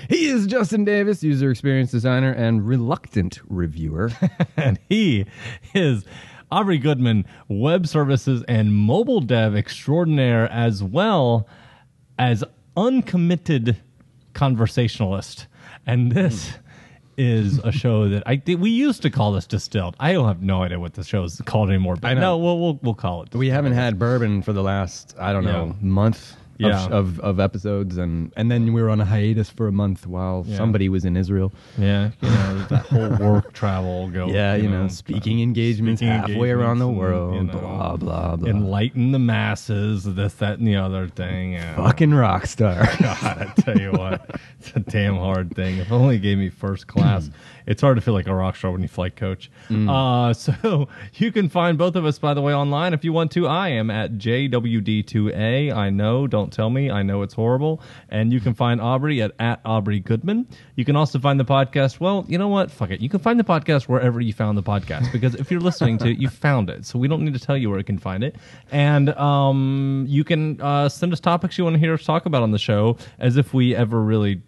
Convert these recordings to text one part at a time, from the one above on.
He is Justin Davis, user experience designer and reluctant reviewer. And he is Aubrey Goodman, web services and mobile dev extraordinaire, as well as uncommitted conversationalist. And this is a show that we used to call this Distilled. I don't have no idea what the show is called anymore. But I know. No, we'll call it. We haven't had bourbon for the last, I don't know, month of episodes, and then we were on a hiatus for a month while somebody was in Israel. Yeah, that whole work travel go. Yeah, speaking engagements halfway around the world, blah, blah, blah. Enlighten the masses, this, that, and the other thing. Yeah. Fucking rock star. God, I tell you what, it's a damn hard thing. If only gave me first class. It's hard to feel like a rock star when you flight coach. So you can find both of us, by the way, online if you want to. I am at JWD2A. I know, don't tell me. I know it's horrible. And you can find Aubrey at Aubrey Goodman. You can also find the podcast. Well, you know what? Fuck it. You can find the podcast wherever you found the podcast, because if you're listening to it, you found it. So we don't need to tell you where you can find it. And you can send us topics you want to hear us talk about on the show, as if we ever really...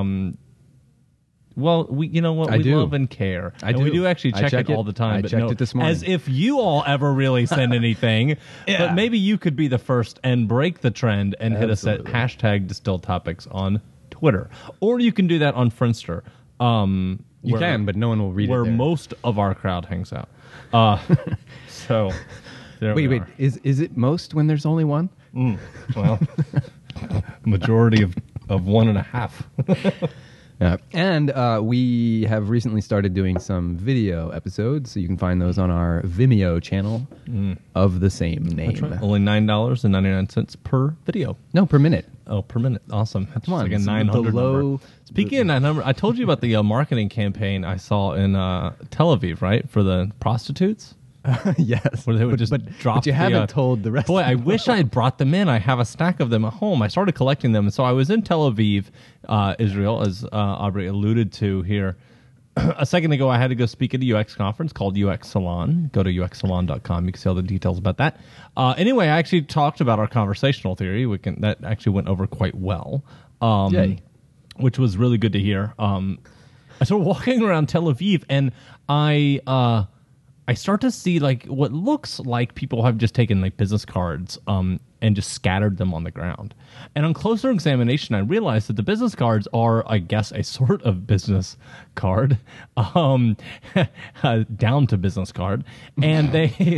Well, you know what? We love and care. We do actually check it all the time. I checked it this morning. As if you all ever really send anything. But maybe you could be the first and break the trend and hit us at hashtag Distilled Topics on Twitter. Or you can do that on Friendster. You can, but no one will read it where there. most of our crowd hangs out. So, there we are. Is it most when there's only one? Well, majority of 1.5. And we have recently started doing some video episodes, so you can find those on our Vimeo channel of the same name. That's right. Only $9.99 per video. No, per minute. Oh, per minute. Awesome. That's Come on, like a 900 number. Speaking of that number, I told you about the marketing campaign I saw in Tel Aviv, right, for the prostitutes? Yes. Where they would just drop But you haven't told the rest. Boy, I wish I had brought them in. I have a stack of them at home. I started collecting them. And so I was in Tel Aviv, Israel, as Aubrey alluded to here. A second ago, I had to go speak at a UX conference called UX Salon. Go to uxsalon.com. You can see all the details about that. Anyway, I actually talked about our conversational theory. That actually went over quite well, which was really good to hear. I started walking around Tel Aviv, and I start to see like what looks like people have just taken like business cards and just scattered them on the ground. And on closer examination, I realized that the business cards are, I guess, a sort of business card, down to business card, and they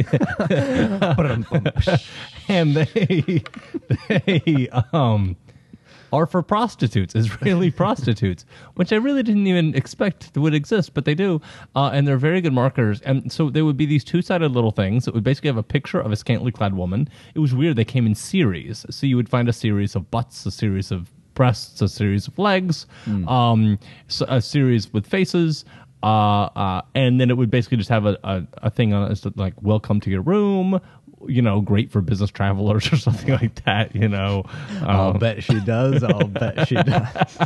are for prostitutes, Israeli prostitutes, which I really didn't even expect would exist, but they do, and they're very good marketers. And so there would be these two-sided little things that would basically have a picture of a scantily clad woman. It was weird. They came in series, so you would find a series of butts, a series of breasts, a series of legs, so a series with faces, and then it would basically just have a thing on it like, welcome to your room, great for business travelers or something like that, I'll bet she does. I'll bet she does.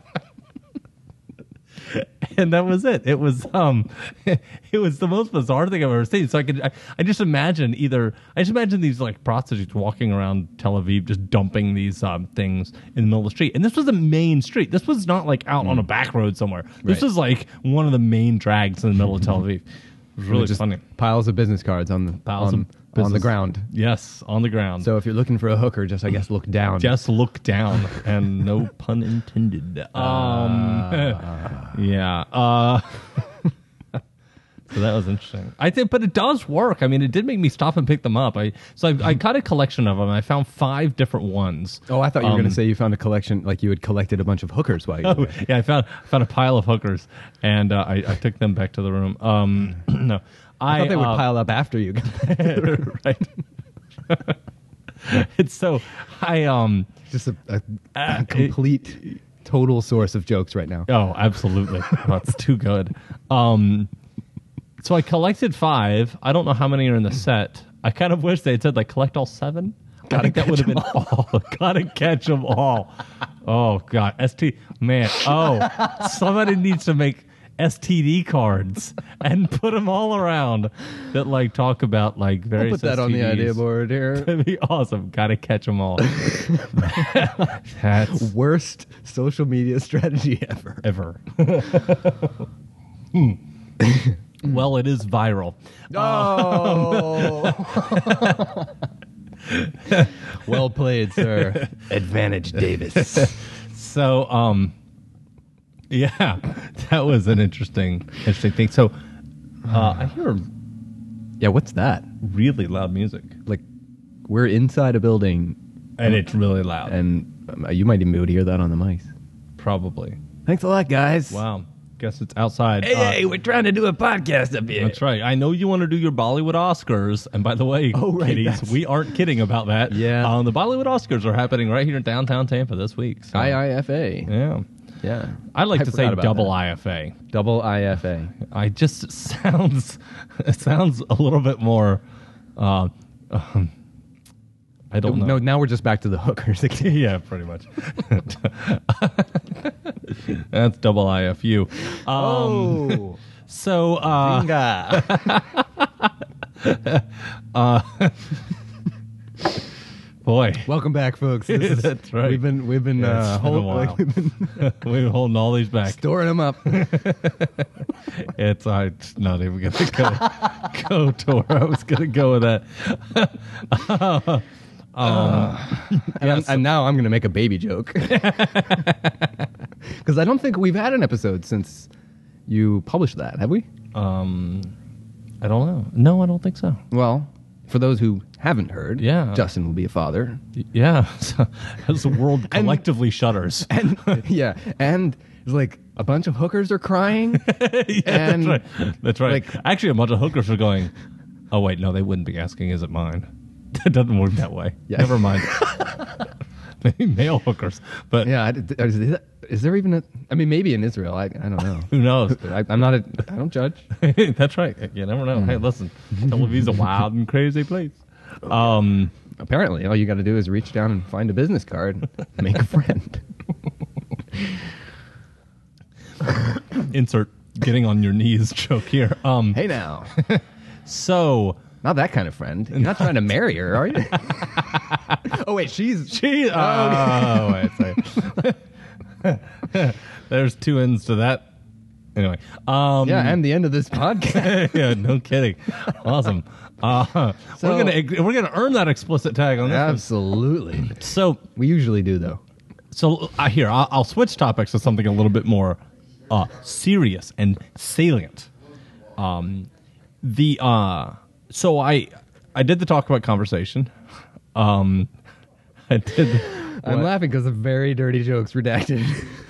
And that was it. It was it was the most bizarre thing I've ever seen. So I just imagine these like prostitutes walking around Tel Aviv just dumping these things in the middle of the street. And this was the main street. This was not like out on a back road somewhere. This was like one of the main drags in the middle of Tel Aviv. It was really just funny. Piles of business cards on the ground. Yes, on the ground. So if you're looking for a hooker, just, I guess, look down. Just look down, and no pun intended. Yeah. So that was interesting. I think, but it does work. I mean, it did make me stop and pick them up. I got a collection of them. I found 5 different ones. Oh, I thought you were going to say you found a collection, like you had collected a bunch of hookers while you were there. Yeah, I found a pile of hookers, and I took them back to the room. No. I thought they would pile up after you. Right. It's so just a complete total source of jokes right now. Oh, absolutely. That's too good. So I collected 5. I don't know how many are in the set. I kind of wish they had said like collect all 7. I think that would have been all. Gotta catch them all. Oh God, man. Oh, somebody needs to make STD cards and put them all around that like talk about like I'll various put that on the STDs. idea board here. That'd be awesome. Gotta catch them all. That's Worst social media strategy ever. ever. Well, it is viral. Oh. Well played, sir. Advantage Davis. So, yeah, that was an interesting thing. So, I hear Yeah, what's that? really loud music, Like, we're inside a building, and it's really loud. and you might even be able to hear that on the mics. Probably. Thanks a lot, guys. Wow. Guess it's outside. Hey, we're trying to do a podcast up here. That's right. I know you want to do your Bollywood Oscars, and by the way, Oh, right, kiddies, that's- we aren't kidding about that. Yeah. The Bollywood Oscars are happening right here in downtown Tampa this week. So, IIFA. yeah. Yeah. I like to say forgot about double that. IFA. Double IFA. I just sounds it sounds a little bit more. I don't know. No, now we're just back to the hookers again. Yeah, pretty much. That's double IFU. Oh. So, boy, Welcome back, folks. This is- That's right. We've been Yeah, it's been a while. we've been we're holding all these back. storing them up. It's I'm not even gonna go to where I was gonna go with that. And now I'm going to make a baby joke. Because I don't think we've had an episode since you published that, have we? I don't know. No, I don't think so. Well, for those who haven't heard, Yeah. Justin will be a father. Yeah, so, as the world collectively shudders. And yeah, and it's like a bunch of hookers are crying. Yeah, and that's right. That's right. like- Actually, a bunch of hookers are going, oh, wait, no, they wouldn't be asking, is it mine? It doesn't work that way. Yeah. Never mind. Maybe male hookers. But Yeah, is there even a? I mean, maybe in Israel. I don't know. who knows? I'm not. I don't judge. That's right. You never know. Hey, listen, Tel Aviv's a wild and crazy place. Apparently, all you got to do is reach down and find a business card, and make a friend. Insert getting on your knees joke here. Hey now, So... not that kind of friend. You're not trying to marry her, are you? Oh wait, she's. Wait a second. There's two ends to that. Anyway, Yeah, and the end of this podcast. yeah, no kidding. Awesome. So- we're gonna earn that explicit tag on this. Absolutely. So We usually do though. Here I'll switch topics to something a little bit more serious and salient. So I did the talk about conversation. I did. I'm laughing because of very dirty jokes redacted.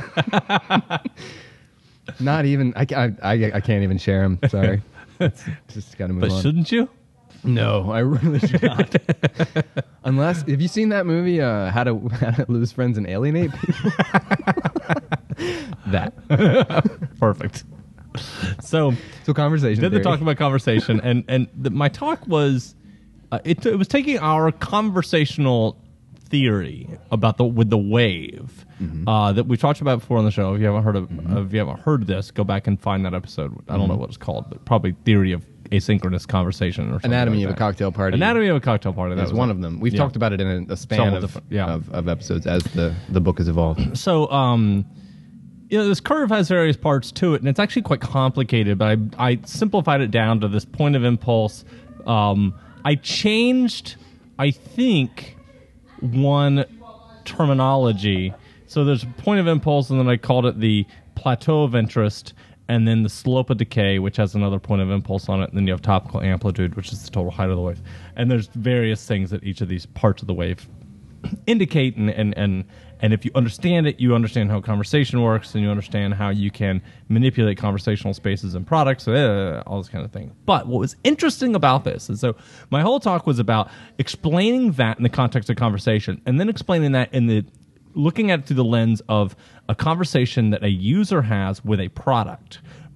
Not even. I can't even share them. Sorry. Just got to move But on. shouldn't you? No, I really should not. Unless, have you seen that movie, How to Lose Friends and Alienate People? That. Perfect. So Conversation. did the theory. talk about conversation, and my talk was it was taking our conversational theory about with the wave that we talked about before on the show. If you haven't heard this, go back and find that episode. I don't know what it's called, but probably theory of asynchronous conversation or something. Anatomy like of a that. Cocktail Party. Anatomy of a Cocktail Party. That That's was one it. of them. We've Yeah. talked about it in a span Several of, different- yeah. of episodes as the book has evolved. So, this curve has various parts to it, and it's actually quite complicated, but I simplified it down to this point of impulse. I changed, I think, one terminology. So there's a point of impulse, and then I called it the plateau of interest, and then the slope of decay, which has another point of impulse on it, and then you have topical amplitude, which is the total height of the wave. And there's various things that each of these parts of the wave indicate, and if you understand it, you understand how conversation works, and you understand how you can manipulate conversational spaces and products, all this kind of thing. But what was interesting about this, and so my whole talk was about explaining that in the context of conversation, and then explaining that looking at it through the lens of a conversation that a user has with a product,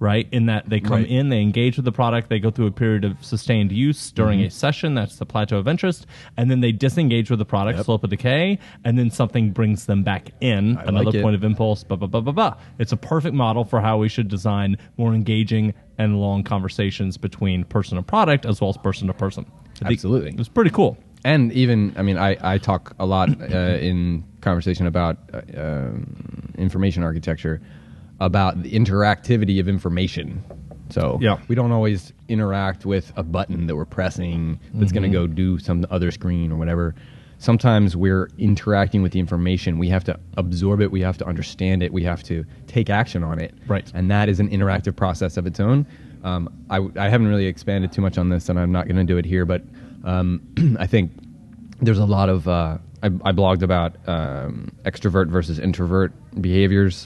right? In that they come Right. in, they engage with the product, they go through a period of sustained use during a session, that's the plateau of interest, and then they disengage with the product, slope of decay, and then something brings them back in, another like it. point of impulse, blah, blah, blah, blah, blah. It's a perfect model for how we should design more engaging and long conversations between person and product as well as person to person. I think Absolutely. It was pretty cool. And even, I mean, I talk a lot in conversation about information architecture, about the interactivity of information. So Yeah. we don't always interact with a button that we're pressing that's going to go do some other screen or whatever. Sometimes we're interacting with the information. We have to absorb it. We have to understand it. We have to take action on it. Right. And that is an interactive process of its own. I haven't really expanded too much on this, and I'm not going to do it here, but I think there's a lot of... I blogged about extrovert versus introvert behaviors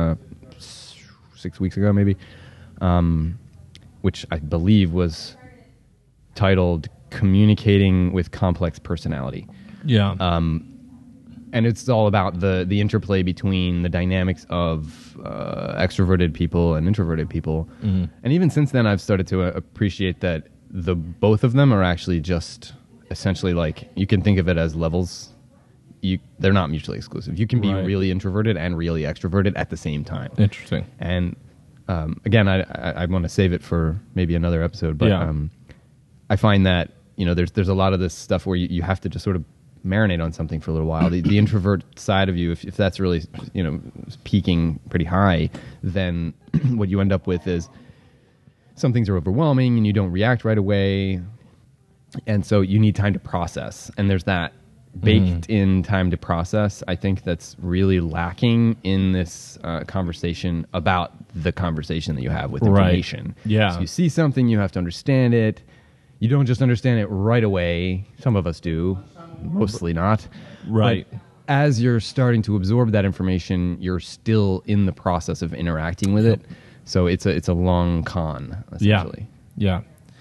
6 weeks ago, maybe, which I believe was titled Communicating with Complex Personality. Yeah. And it's all about the interplay between the dynamics of extroverted people and introverted people. And even since then, I've started to appreciate that both of them are actually just essentially like, you can think of it as levels. They're not mutually exclusive. You can be Right. really introverted and really extroverted at the same time. Interesting. And again, I want to save it for maybe another episode, but Yeah. I find that there's a lot of this stuff where you have to just sort of marinate on something for a little while. The introvert side of you, if that's really peaking pretty high, then what you end up with is some things are overwhelming and you don't react right away, and so you need time to process. And there's that baked in time to process, I think, that's really lacking in this conversation about the conversation that you have with Right. information. Yeah. So you see something, you have to understand it. You don't just understand it right away. Some of us do, mostly not. Right. But as you're starting to absorb that information, you're still in the process of interacting with it. So it's a long con, essentially. Yeah.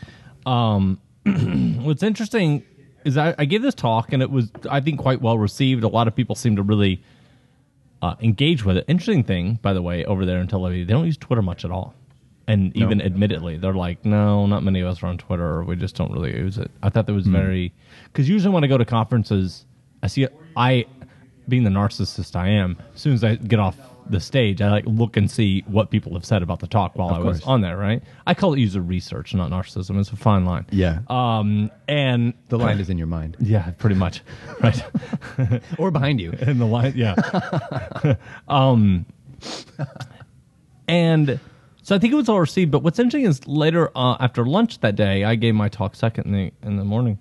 What's interesting is I gave this talk, and it was, I think, quite well received. A lot of people seem to really engage with it. Interesting thing, by the way, over there in Tel Aviv, they don't use Twitter much at all. And even admittedly, they're like, no, not many of us are on Twitter, or we just don't really use it. I thought that was very... Because usually when I go to conferences, being the narcissist I am, as soon as I get off the stage, I look and see what people have said about the talk while I was course. on there, right? I call it user research, not narcissism. It's a fine line. Yeah. And The line is in your mind. yeah, pretty much, right? Or behind you. In the line, yeah. And so I think it was all received. But what's interesting is later after lunch that day, I gave my talk second in the morning.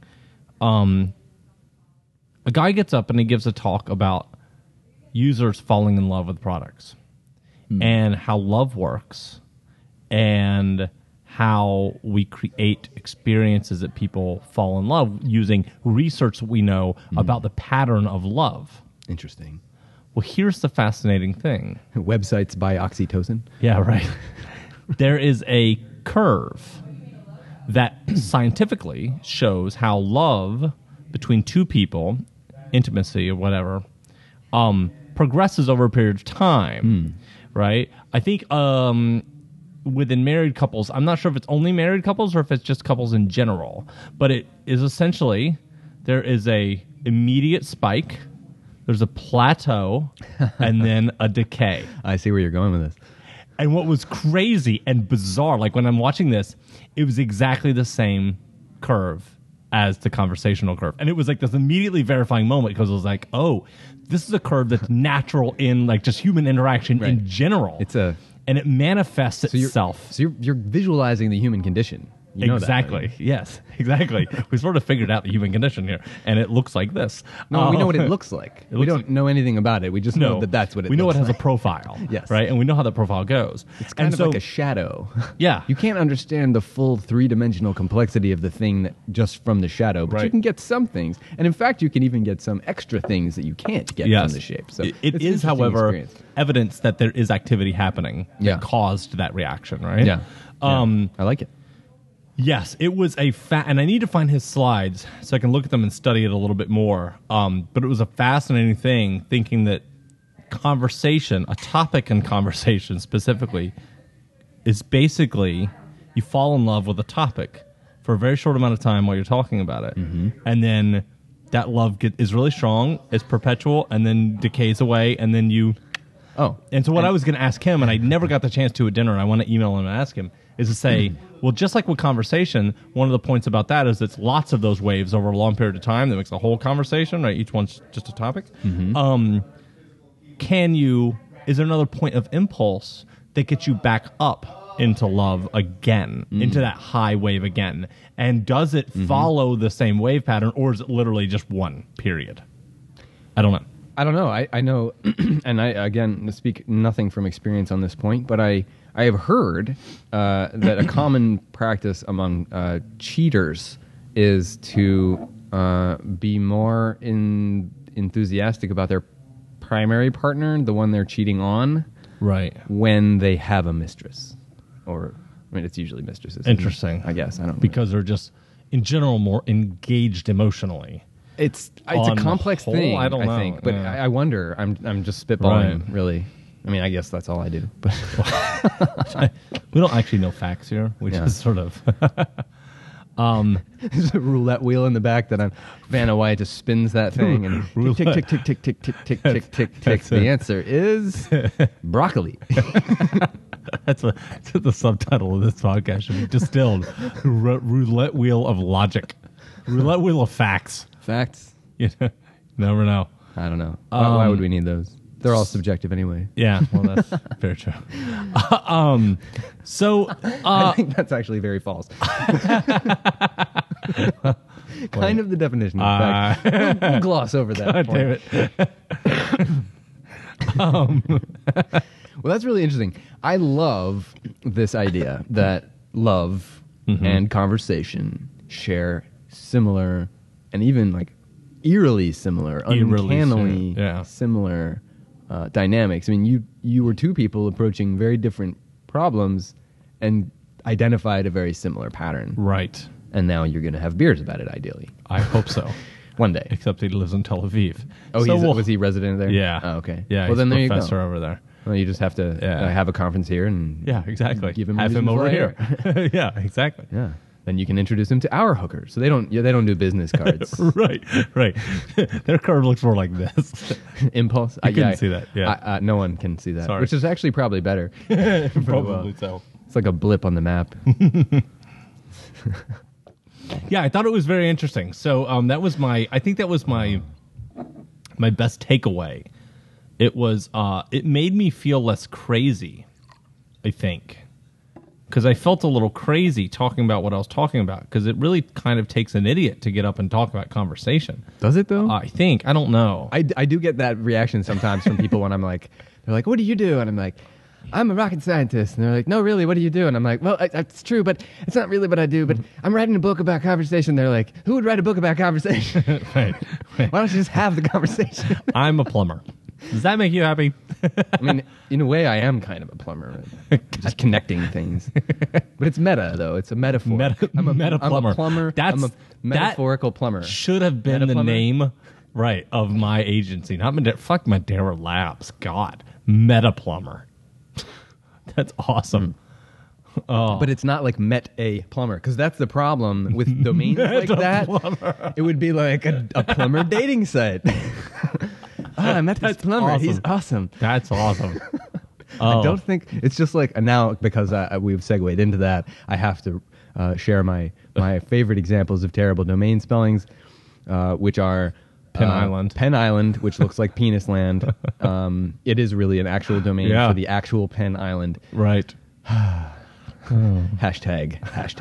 A guy gets up and he gives a talk about users falling in love with products and how love works and how we create experiences that people fall in love using research we know about the pattern of love. Interesting. Well, here's the fascinating thing. Websites by oxytocin. Yeah, right. There is a curve that scientifically shows how love between two people, intimacy or whatever, progresses over a period of time, right? I think within married couples, I'm not sure if it's only married couples or if it's just couples in general, but it is essentially, there is a immediate spike, there's a plateau, and then a decay. I see where you're going with this. And what was crazy and bizarre, like when I'm watching this, it was exactly the same curve as the conversational curve. And it was like this immediately verifying moment because it was like, oh, this is a curve that's natural in like just human interaction in general. And it manifests itself. So you're visualizing the human condition. You know that, Exactly. right? Yes, exactly. We sort of figured out the human condition here, and it looks like this. No, we know what it looks like. We looks don't like- know anything about it. We just know that that's what it we know looks it has like. a profile. Yes. Right? And we know how that profile goes. It's kind of like a shadow. Yeah. You can't understand the full three-dimensional complexity of the thing just from the shadow, but you Right. can get some things. And in fact, you can even get some extra things that you can't get from the shape. So it it's an is, interesting however, experience. evidence that there is activity happening Yeah. that caused that reaction, right? Yeah. I like it. Yes, it was and I need to find his slides so I can look at them and study it a little bit more. But it was a fascinating thing, thinking that conversation, a topic in conversation specifically, is basically you fall in love with a topic for a very short amount of time while you're talking about it. And then that love is really strong, it's perpetual, and then decays away, and then you... Oh. And so what I was going to ask him, and I never got the chance to at dinner, and I want to email him and ask him, is to say, well, just like with conversation, one of the points about that is it's lots of those waves over a long period of time that makes the whole conversation, right? Each one's just a topic. Is there another point of impulse that gets you back up into love again, into that high wave again? And does it follow the same wave pattern, or is it literally just one period? I don't know. I know, and I, again, speak nothing from experience on this point, but I have heard that a common practice among cheaters is to be more enthusiastic about their primary partner, the one they're cheating on, right, when they have a mistress. Or, I mean, it's usually mistresses. Interesting. I guess. I don't know. Because they're just, in general, more engaged emotionally. It's a complex thing, I think. But I wonder. I'm just spitballing, really. I mean, I guess that's all I do. But we don't actually know facts here. We just sort of... There's a roulette wheel in the back that Vanna White just spins that thing and tick, tick, tick, tick, tick, tick, tick, tick, tick, tick. The answer is broccoli. That's the subtitle of this podcast. Should be distilled. Roulette wheel of logic. Roulette wheel of facts. Facts? You never know. I don't know. Why would we need those? They're all subjective anyway. Yeah, well, that's very true. So I think that's actually very false. Kind of the definition of fact. We'll gloss over that. God damn it. Well, that's really interesting. I love this idea that love and conversation share similar and even like eerily similar, uncannily similar dynamics. I mean, you were two people approaching very different problems and identified a very similar pattern. Right. And now you're going to have beers about it, ideally. I hope so. One day. Except he lives in Tel Aviv. Oh, was he resident there? Yeah. Oh, okay. Yeah, well, then there you go. Professor over there. Well, you just have to have a conference here and exactly. Have him over here. Yeah, exactly. Yeah. Then you can introduce him to our hookers. So they don't do business cards. Right. Their card looks more like this. Impulse. I couldn't see that. Yeah. No one can see that. Sorry. Which is actually probably better. Probably so. It's like a blip on the map. Yeah, I thought it was very interesting. So I think that was my best takeaway. It was it made me feel less crazy, I think. Because I felt a little crazy talking about what I was talking about. Because it really kind of takes an idiot to get up and talk about conversation. Does it, though? I think. I don't know. I do get that reaction sometimes from people when I'm like, they're like, what do you do? And I'm like, I'm a rocket scientist. And they're like, no, really, what do you do? And I'm like, well, it's true, but it's not really what I do. But I'm writing a book about conversation. They're like, who would write a book about conversation? Right. Why don't you just have the conversation? I'm a plumber. Does that make you happy? I mean, in a way, I am kind of a plumber. Just connecting things. But it's meta, though. It's a metaphor. I'm a meta plumber. I'm a plumber. I'm a metaphorical plumber. Should have been the name, right, of my agency. Not fuck Madeira Labs. God. Meta plumber. That's awesome. Oh. But it's not like met a plumber, because that's the problem with domains like that. Plumber. It would be like a plumber dating site. I met this plumber. Awesome. He's awesome. That's awesome. I don't think it's just like now, because we've segued into that, I have to share my favorite examples of terrible domain spellings, which are Penn Island. Penn Island, which looks like Penis Land. It is really an actual domain for the actual Penn Island. Right. Hashtag.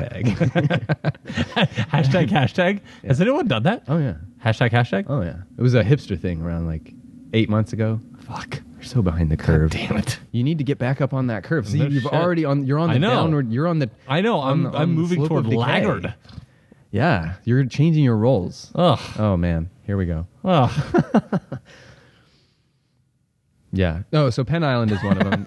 Hashtag. Yeah. Has anyone done that? Oh, yeah. Hashtag? Oh, yeah. It was a hipster thing around like 8 months ago. Fuck. You're so behind the curve. God damn it. You need to get back up on that curve. See, No you're shit. already you're on the downward, you're on the... I know, I'm moving toward laggard. Yeah, you're changing your roles. Ugh. Oh, man. Here we go. Ugh. Yeah. Oh, so Penn Island is one of them.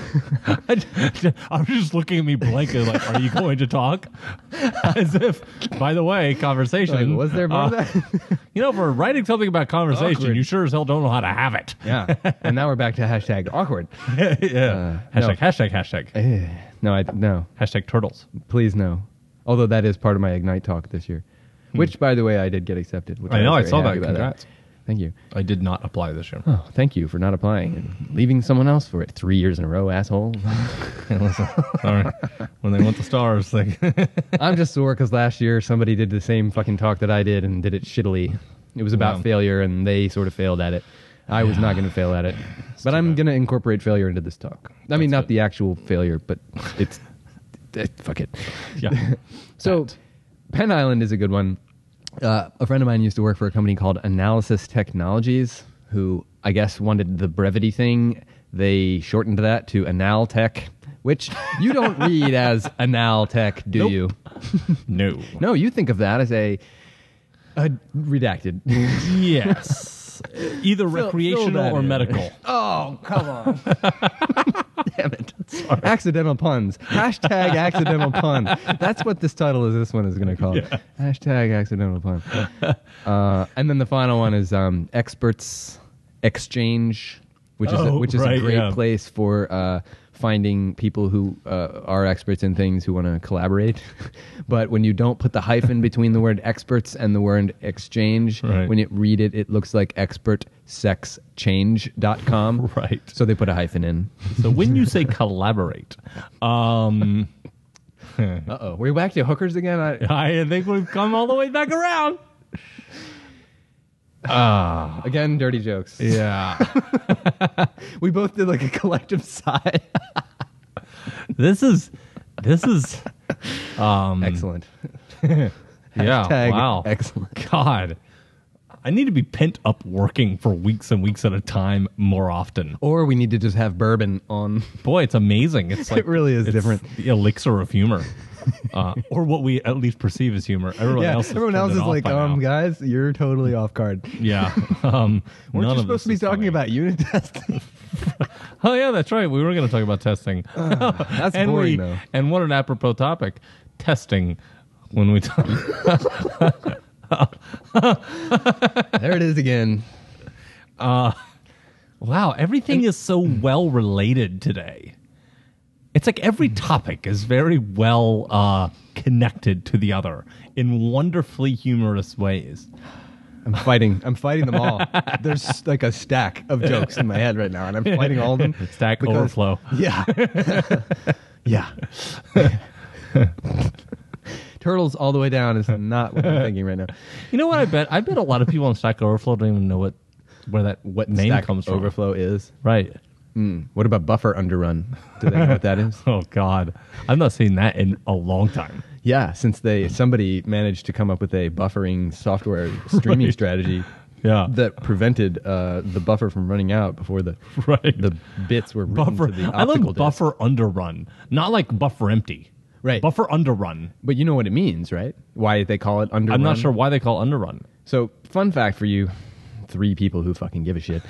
I was just looking at me blankly, like, "Are you going to talk?" As if, by the way, conversation. Like, was there more of that? If we're writing something about conversation, Awkward. you sure as hell don't know how to have it. Yeah. And now we're back to hashtag awkward. Yeah. Hashtag. No. Hashtag turtles. Please no. Although that is part of my Ignite talk this year, which, by the way, I did get accepted. Which I know. was I saw very that. happy about Congrats. Thank you. I did not apply this year. Oh, thank you for not applying and leaving someone else for it 3 years in a row, asshole. Listen, sorry. When they want the stars, they I'm just sore because last year somebody did the same fucking talk that I did and did it shittily. It was about Wow. failure, and they sort of failed at it. I was not going to fail at it. But I'm going to incorporate failure into this talk. I mean, not good. the actual failure, but it's... fuck it. yeah. So, Penn Island is a good one. A friend of mine used to work for a company called Analysis Technologies, who I guess wanted the brevity thing. They shortened that to Analtech, which you don't read as Analtech, do Nope. you? No. No, you think of that as a redacted. Yes. Either Fill recreational that or in. medical. Oh, come on. Damn it. Accidental puns. Hashtag accidental pun. That's what this title is. This one is going to call it. Hashtag accidental pun. And then the final one is Experts Exchange, which is right, a great yeah. place for finding people who are experts in things who want to collaborate. But when you don't put the hyphen between the word experts and the word exchange, Right. when you read it, it looks like expertsexchange.com. Right. So they put a hyphen in. So when you say collaborate, Uh-oh. We're back to hookers again? I think we've come all the way back around. Again, dirty jokes. Yeah. We both did like a collective sigh. This is Excellent. yeah. Hashtag Wow. excellent. God. I need to be pent up working for weeks and weeks at a time more often. Or we need to just have bourbon on. Boy, it's amazing. It's like It really is it's different. The elixir of humor. Or what we at least perceive as humor. Everyone else has everyone turned else it is off like, by now. guys, you're totally off guard. Yeah. Weren't none you of supposed this to be is talking funny. about unit testing? Oh yeah, that's right. We were going to talk about testing. That's and boring, though. And what an apropos topic, testing. When we talk, There it is again. wow, everything is so well related today. It's like every topic is very well connected to the other in wonderfully humorous ways. I'm fighting them all. There's like a stack of jokes in my head right now, and I'm fighting all of them. Stack because- overflow. Yeah. Yeah. Turtles all the way down is not what I'm thinking right now. You know what? I bet a lot of people on Stack Overflow don't even know where that What name Stack comes from. Overflow is. Right. What about buffer underrun? Do they know what that is? Oh God, I've not seen that in a long time. Yeah, since somebody managed to come up with a buffering software streaming Right. strategy Yeah. that prevented the buffer from running out before the Right. the bits were written Buffer. to the I optical love disc. buffer underrun, not like buffer empty. Right. Buffer underrun. But you know what it means, right? Why they call it underrun? I'm not sure why they call underrun. So, fun fact for you, 3 people who fucking give a shit.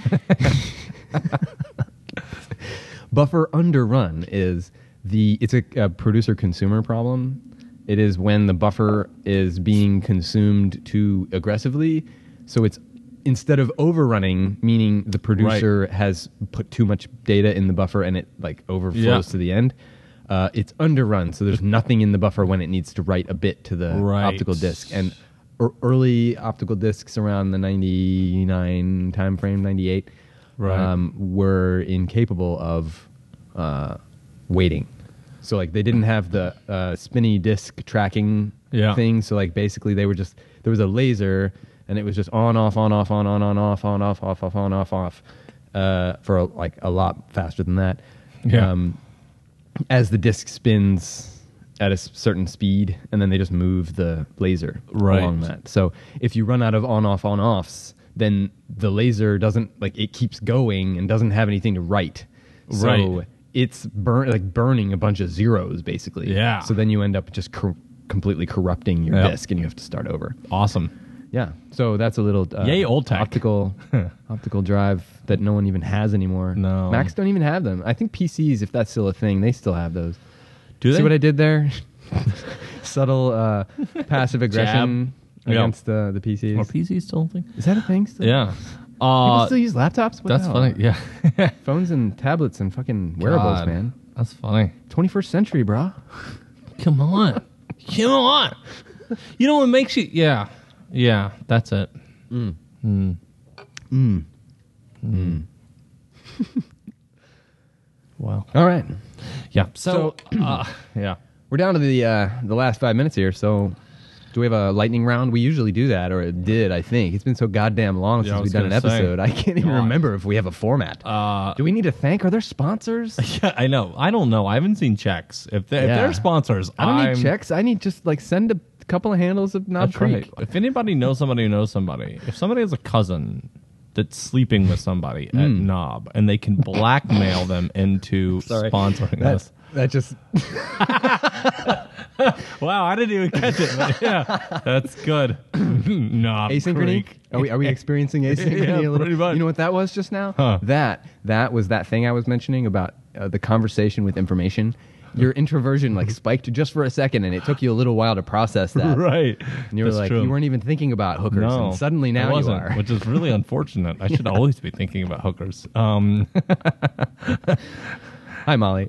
Buffer underrun is it's a producer consumer problem. It is when the buffer is being consumed too aggressively. So it's instead of overrunning, meaning the producer has put too much data in the buffer and it like overflows Yeah. to the end. It's underrun, so there's nothing in the buffer when it needs to write a bit to the Right. optical disc. And early optical discs around the 99 time frame, 98, Right. were incapable of waiting. So like they didn't have the spinny disc tracking Yeah. thing. So like basically they were just, there was a laser and it was just on, off, on, off, on, off, on, off, off, off, on, off, for like a lot faster than that. Yeah. As the disc spins at a certain speed, and then they just move the laser Right. along that. So if you run out of on-offs, then the laser doesn't, like, it keeps going and doesn't have anything to write. So Right. it's burning a bunch of zeros, basically. Yeah. So then you end up just completely corrupting your Yep. disc, and you have to start over. Awesome. Yeah. So that's a little Yay, old tech. optical drive that no one even has anymore. No. Macs don't even have them. I think PCs, if that's still a thing, they still have those. Do they? See what I did there? Subtle passive aggression against the PCs. Are PCs still a thing? Is that a thing still? Yeah. People still use laptops? What the That's hell? funny. Yeah. Phones and tablets and fucking wearables, God, man. That's funny. 21st century, bro. Come on. Come on. You know what makes you... Yeah. Yeah, that's it. Wow. All right. Yeah. So yeah. We're down to the last 5 minutes here, so do we have a lightning round? We usually do that, or it did, I think. It's been so goddamn long Yeah, I since was we've done an gonna say. episode. I can't even God. remember if we have a format. Do we need to thank? Are there sponsors? Yeah, I know. I don't know. I haven't seen checks. If they're sponsors, I don't need checks. I need just like send a couple of handles of Knob That's Creek. right. If anybody knows somebody who knows somebody, if somebody has a cousin that's sleeping with somebody at Knob and they can blackmail them into sponsoring us. That just Wow, I didn't even catch it. But yeah, that's good. Knob asynchrony. Creek. Are we experiencing asynchrony Yeah, a little? pretty much. You know what that was just now? Huh. That was that thing I was mentioning about the conversation with information. Your introversion like spiked just for a second, and it took you a little while to process that. Right. And you were That's like, true. you weren't even thinking about hookers, No, and suddenly I now you wasn't, are. which is really unfortunate. I should always be thinking about hookers. Hi, Molly.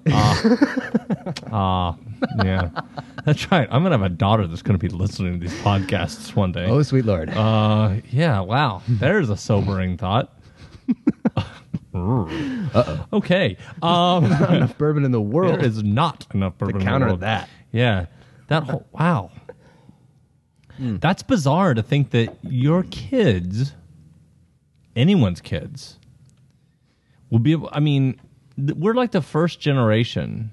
Yeah, that's right. I'm gonna have a daughter that's gonna be listening to these podcasts one day. Oh, sweet Lord. Yeah. Wow. There's a sobering thought. Uh-oh. Okay. Not enough bourbon in the world. There is not enough bourbon in the counter world. that. Yeah. That whole, wow. That's bizarre to think that your kids, anyone's kids, will be able. I mean, we're like the first generation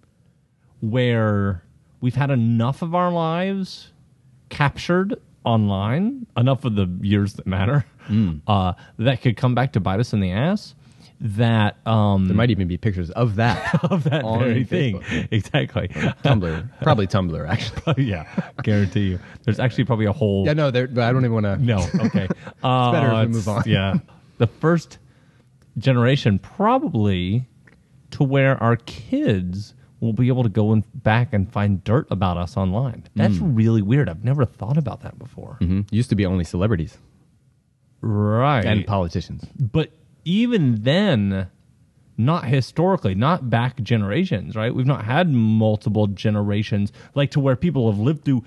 where we've had enough of our lives captured online, enough of the years that matter, that could come back to bite us in the ass. That There might even be pictures of that. of that on very Facebook. thing. Exactly. Tumblr. Probably Tumblr, actually. Yeah, guarantee you. There's actually probably a whole. Yeah, no, but I don't even want to. No, okay. It's better if we move on. Yeah. The first generation probably to where our kids will be able to go back and find dirt about us online. That's really weird. I've never thought about that before. Used to be only celebrities Right. and politicians. But even then, not historically, not back generations, right? We've not had multiple generations like to where people have lived through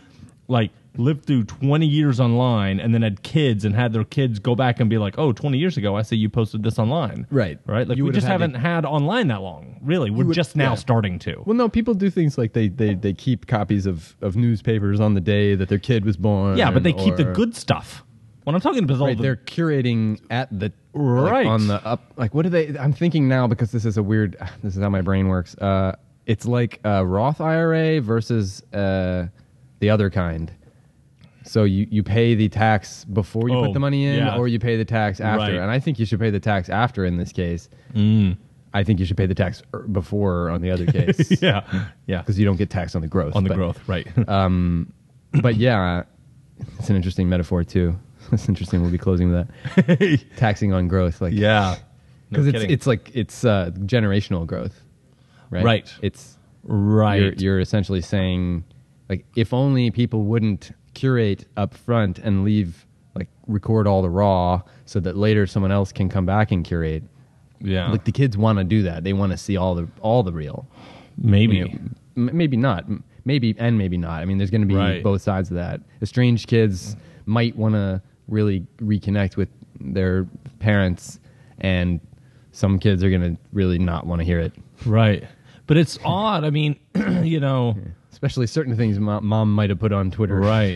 20 years online and then had kids and had their kids go back and be like, oh, 20 years ago, I see you posted this online. Right. Right? Like You we would just have had haven't had online that long. Really. We're would- just now yeah. starting to. Well, no, people do things like they keep copies of newspapers on the day that their kid was born. Yeah, but they keep the or- good stuff. What I'm talking about is all Right, the they're curating at the Right. on the up. Like, what do they? I'm thinking now because this is a weird. This is how my brain works. It's like a Roth IRA versus the other kind. So you pay the tax before you Oh, put the money in, yeah. or you pay the tax after. Right. And I think you should pay the tax after in this case. I think you should pay the tax before on the other case. yeah. Yeah. Because you don't get taxed on the growth. On the But- growth, right. But yeah, it's an interesting metaphor too. It's interesting. We'll be closing with that. Taxing on growth, like yeah. No because kidding. it's generational growth, right? Right. It's right. You're essentially saying, like, if only people wouldn't curate up front and record all the raw, so that later someone else can come back and curate. Yeah. Like the kids want to do that. They want to see all the real. Maybe. You know, maybe not. Maybe and maybe not. I mean, there's going to be Right. both sides of that. Estranged kids might want to really reconnect with their parents, and some kids are going to really not want to hear it. Right. But it's odd. I mean, you know, Especially certain things mom might have put on Twitter. right.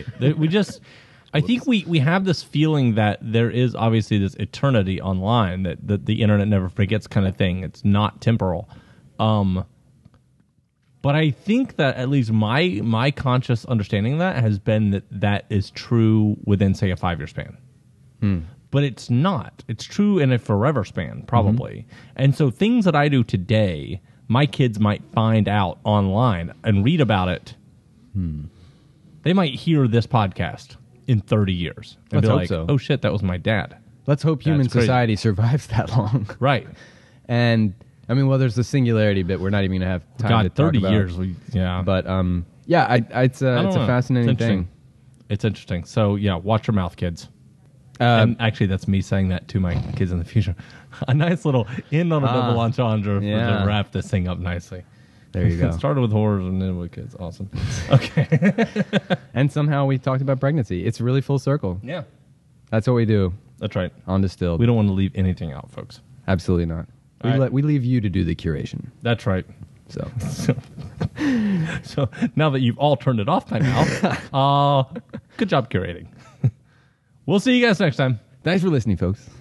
I think we have this feeling that there is obviously this eternity online, that the internet never forgets kind of thing. It's not temporal. But I think that at least my conscious understanding of that has been that is true within, say, a 5-year span. But it's not. It's true in a forever span, probably. And so things that I do today, my kids might find out online and read about it. They might hear this podcast in 30 years and Let's be hope like, so. oh, shit, that was my dad. let's hope human That's crazy. society survives that long. Right. And I mean, well, there's the singularity bit. We're not even going to have time to God, talk 30 about. years. But Yeah, it's I a don't know. fascinating It's interesting. thing. It's interesting. So, yeah, watch your mouth, kids. Um, And actually, that's me saying that to my kids in the future. A nice little in on a double entendre yeah. to wrap this thing up nicely. There you go. It started with horrors and then with kids. Awesome. Okay. And somehow we talked about pregnancy. It's really full circle. Yeah. That's what we do That's right. on Distilled. We don't want to leave anything out, folks. Absolutely not. All right. We leave you to do the curation. That's right. So So now that you've all turned it off by now, good job curating. We'll see you guys next time. thanks for listening, folks.